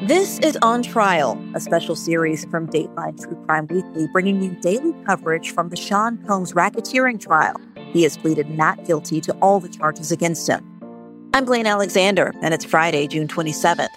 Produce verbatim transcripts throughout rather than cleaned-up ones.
This is On Trial, a special series from Dateline True Crime Weekly, bringing you daily coverage from the Sean Combs racketeering trial. He has pleaded not guilty to all the charges against him. I'm Blaine Alexander, and it's Friday, June twenty-seventh.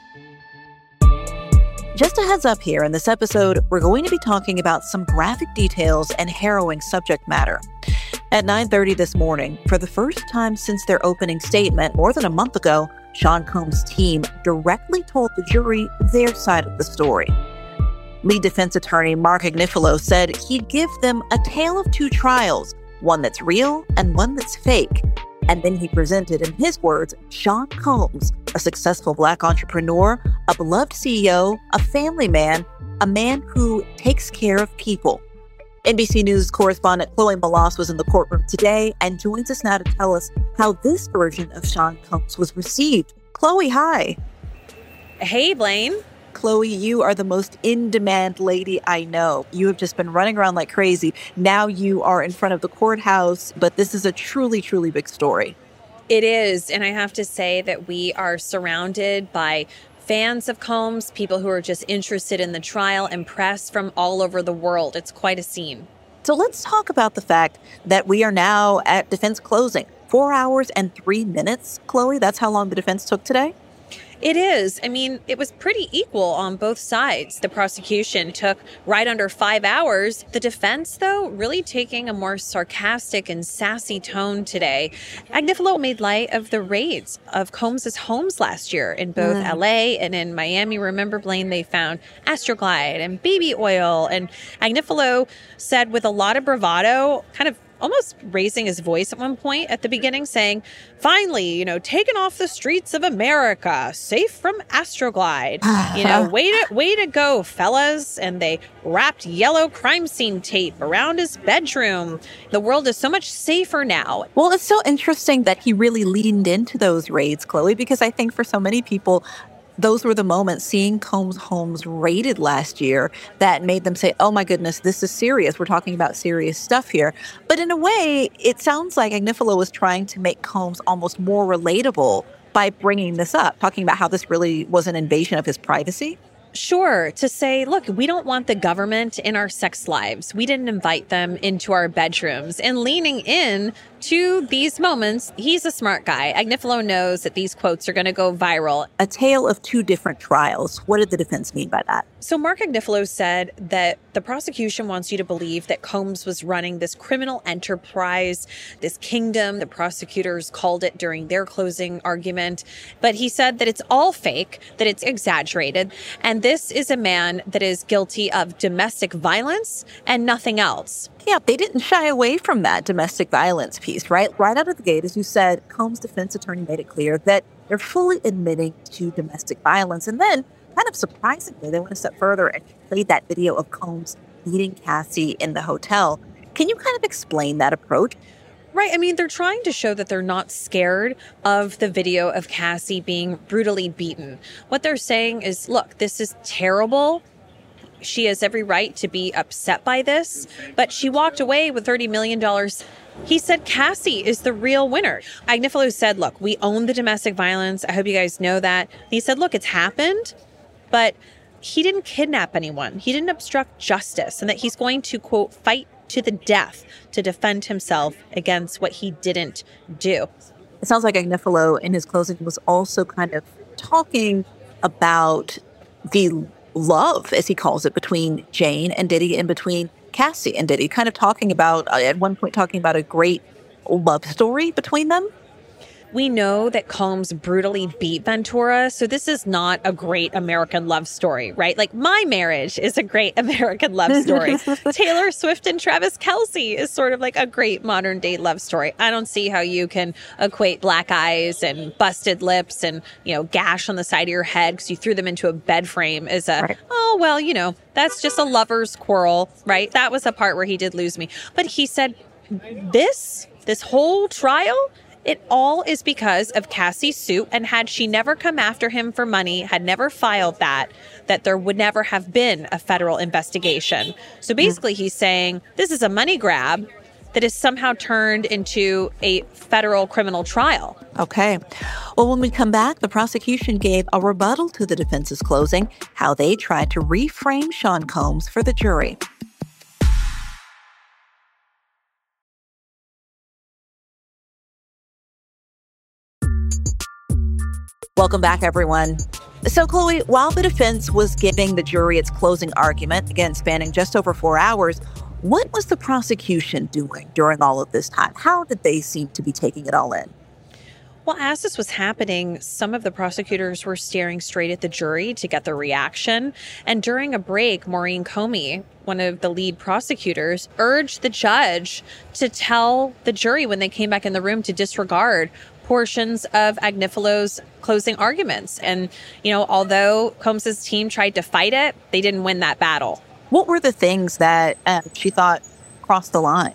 Just a heads up here, in this episode, we're going to be talking about some graphic details and harrowing subject matter. At nine thirty this morning, for the first time since their opening statement more than a month ago, Sean Combs' team directly told the jury their side of the story. Lead defense attorney Mark Agnifilo said he'd give them a tale of two trials, one that's real and one that's fake. And then he presented, in his words, Sean Combs, a successful Black entrepreneur, a beloved C E O, a family man, a man who takes care of people. N B C News correspondent Chloe Melas was in the courtroom today and joins us now to tell us how this version of Sean Combs was received. Chloe, hi. Hey, Blaine. Chloe, you are the most in-demand lady I know. You have just been running around like crazy. Now you are in front of the courthouse, but this is a truly, truly big story. It is, and I have to say that we are surrounded by fans of Combs, people who are just interested in the trial, and press from all over the world. It's quite a scene. So let's talk about the fact that we are now at defense closing. Four hours and three minutes, Chloe. That's how long the defense took today? It is. I mean, it was pretty equal on both sides. The prosecution took right under five hours. The defense, though, really taking a more sarcastic and sassy tone today. Agnifilo made light of the raids of Combs' homes last year in both mm. L A and in Miami. Remember, Blaine, they found Astroglide and baby oil. And Agnifilo said with a lot of bravado, kind of almost raising his voice at one point at the beginning, saying, finally, you know, taken off the streets of America, safe from Astroglide. You know, way to, way to go, fellas. And they wrapped yellow crime scene tape around his bedroom. The world is so much safer now. Well, it's so interesting that he really leaned into those raids, Chloe, because I think for so many people, those were the moments, seeing Combs' homes raided last year, that made them say, oh my goodness, this is serious. We're talking about serious stuff here. But in a way, it sounds like Agnifilo was trying to make Combs almost more relatable by bringing this up, talking about how this really was an invasion of his privacy. Sure, to say, look, we don't want the government in our sex lives. We didn't invite them into our bedrooms. And leaning in to these moments, he's a smart guy. Agnifilo knows that these quotes are going to go viral. A tale of two different trials. What did the defense mean by that? So Mark Agnifilo said that the prosecution wants you to believe that Combs was running this criminal enterprise, this kingdom. The prosecutors called it during their closing argument. But he said that it's all fake, that it's exaggerated. And this is a man that is guilty of domestic violence and nothing else. Yeah, they didn't shy away from that domestic violence piece, right? Right out of the gate, as you said, Combs' defense attorney made it clear that they're fully admitting to domestic violence. And then, kind of surprisingly, they went a step further and played that video of Combs beating Cassie in the hotel. Can you kind of explain that approach? Right. I mean, they're trying to show that they're not scared of the video of Cassie being brutally beaten. What they're saying is, look, this is terrible. She has every right to be upset by this, but she walked away with thirty million dollars. He said Cassie is the real winner. Agnifilo said, look, we own the domestic violence. I hope you guys know that. He said, look, it's happened, but he didn't kidnap anyone. He didn't obstruct justice, and that he's going to, quote, fight to the death to defend himself against what he didn't do. It sounds like Agnifilo in his closing was also kind of talking about the love, as he calls it, between Jane and Diddy and between Cassie and Diddy, kind of talking about, uh, at one point, talking about a great love story between them. We know that Combs brutally beat Ventura, so this is not a great American love story, right? Like, my marriage is a great American love story. Taylor Swift and Travis Kelce is sort of like a great modern day love story. I don't see how you can equate black eyes and busted lips and, you know, gash on the side of your head because you threw them into a bed frame as a, right. oh, well, you know, that's just a lover's quarrel, right? That was a part where he did lose me. But he said, this, this whole trial, it all is because of Cassie's suit, and had she never come after him for money, had never filed that, that there would never have been a federal investigation. So basically he's saying this is a money grab that is somehow turned into a federal criminal trial. Okay. Well, when we come back, the prosecution gave a rebuttal to the defense's closing, how they tried to reframe Sean Combs for the jury. Welcome back, everyone. So, Chloe, while the defense was giving the jury its closing argument, again, spanning just over four hours, what was the prosecution doing during all of this time? How did they seem to be taking it all in? Well, as this was happening, some of the prosecutors were staring straight at the jury to get their reaction. And during a break, Maureen Comey, one of the lead prosecutors, urged the judge to tell the jury when they came back in the room to disregard portions of Agnifalo's closing arguments. And, you know, although Combs's team tried to fight it, they didn't win that battle. What were the things that uh, she thought crossed the line?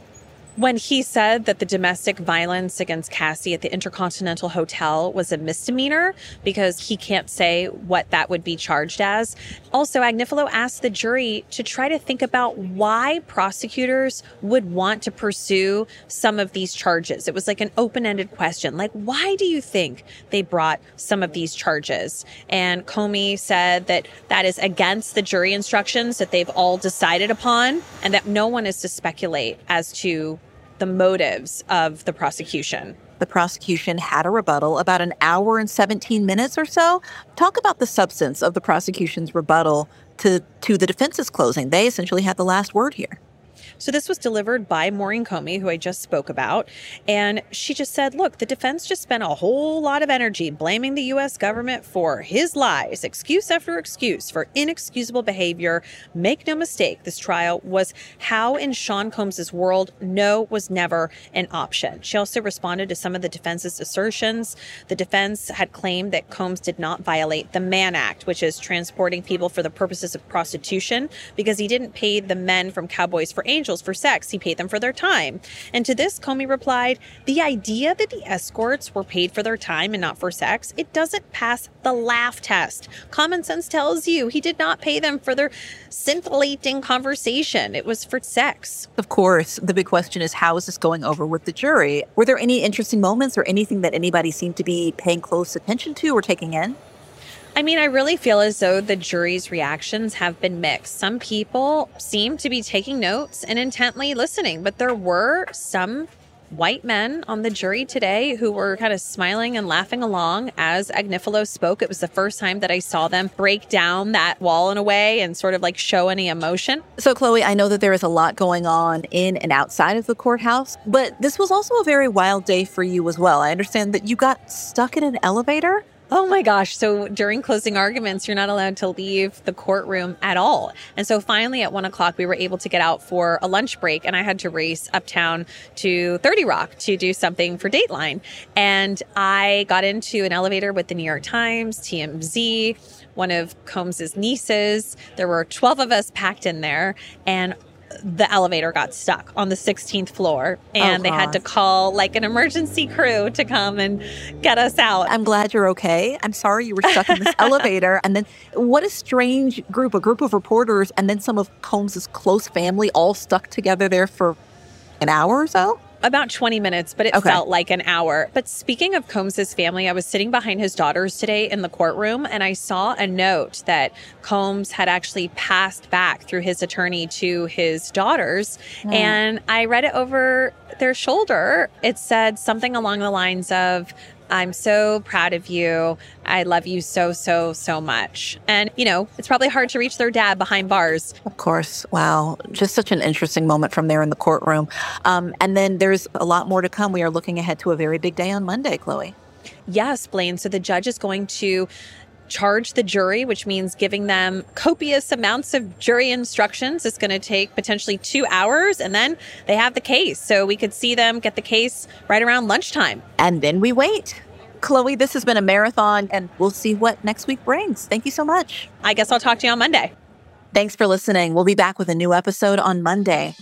When he said that the domestic violence against Cassie at the Intercontinental Hotel was a misdemeanor because he can't say what that would be charged as. Also, Agnifalo asked the jury to try to think about why prosecutors would want to pursue some of these charges. It was like an open-ended question, like, why do you think they brought some of these charges? And Comey said that that is against the jury instructions that they've all decided upon, and that no one is to speculate as to the motives of the prosecution. The prosecution had a rebuttal about an hour and seventeen minutes or so. Talk about the substance of the prosecution's rebuttal to, to the defense's closing. They essentially had the last word here. So this was delivered by Maureen Comey, who I just spoke about. And she just said, look, the defense just spent a whole lot of energy blaming the U S government for his lies, excuse after excuse, for inexcusable behavior. Make no mistake, this trial was how in Sean Combs's world, no was never an option. She also responded to some of the defense's assertions. The defense had claimed that Combs did not violate the Mann Act, which is transporting people for the purposes of prostitution, because he didn't pay the men from Cowboys for Angels for sex. He paid them for their time. And to this, Comey replied, the idea that the escorts were paid for their time and not for sex, it doesn't pass the laugh test. Common sense tells you he did not pay them for their scintillating conversation. It was for sex. Of course, the big question is, how is this going over with the jury? Were there any interesting moments or anything that anybody seemed to be paying close attention to or taking in? I mean, I really feel as though the jury's reactions have been mixed. Some people seem to be taking notes and intently listening, but there were some white men on the jury today who were kind of smiling and laughing along as Agnifalo spoke. It was the first time that I saw them break down that wall in a way and sort of like show any emotion. So, Chloe, I know that there is a lot going on in and outside of the courthouse, but this was also a very wild day for you as well. I understand that you got stuck in an elevator. Oh my gosh. So during closing arguments, you're not allowed to leave the courtroom at all. And so finally at one o'clock, we were able to get out for a lunch break, and I had to race uptown to thirty Rock to do something for Dateline. And I got into an elevator with the New York Times, T M Z, one of Combs's nieces. There were twelve of us packed in there, and the elevator got stuck on the sixteenth floor, and oh, they had to call like an emergency crew to come and get us out. I'm glad you're okay. I'm sorry you were stuck in this elevator. And then what a strange group, a group of reporters and then some of Combs's close family all stuck together there for an hour or so? About twenty minutes, but it okay. felt like an hour. But speaking of Combs's family, I was sitting behind his daughters today in the courtroom, and I saw a note that Combs had actually passed back through his attorney to his daughters. Mm. And I read it over their shoulder. It said something along the lines of, I'm so proud of you. I love you so, so, so much. And, you know, it's probably hard to reach their dad behind bars. Of course. Wow. Just such an interesting moment from there in the courtroom. Um, and then there's a lot more to come. We are looking ahead to a very big day on Monday, Chloe. Yes, Blaine. So the judge is going to charge the jury, which means giving them copious amounts of jury instructions. It's going to take potentially two hours, and then they have the case. So we could see them get the case right around lunchtime. And then we wait. Chloe, this has been a marathon, and we'll see what next week brings. Thank you so much. I guess I'll talk to you on Monday. Thanks for listening. We'll be back with a new episode on Monday.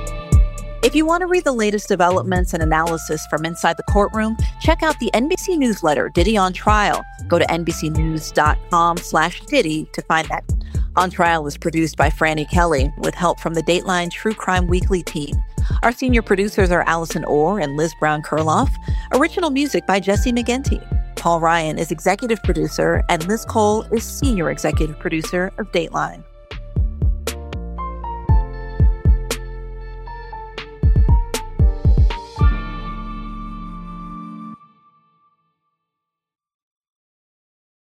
If you want to read the latest developments and analysis from inside the courtroom, check out the N B C newsletter, Diddy on Trial. Go to nbcnews.com slash Diddy to find that. On Trial is produced by Franny Kelly with help from the Dateline True Crime Weekly team. Our senior producers are Allison Orr and Liz Brown-Kurloff. Original music by Jesse McGinty. Paul Ryan is executive producer, and Liz Cole is senior executive producer of Dateline.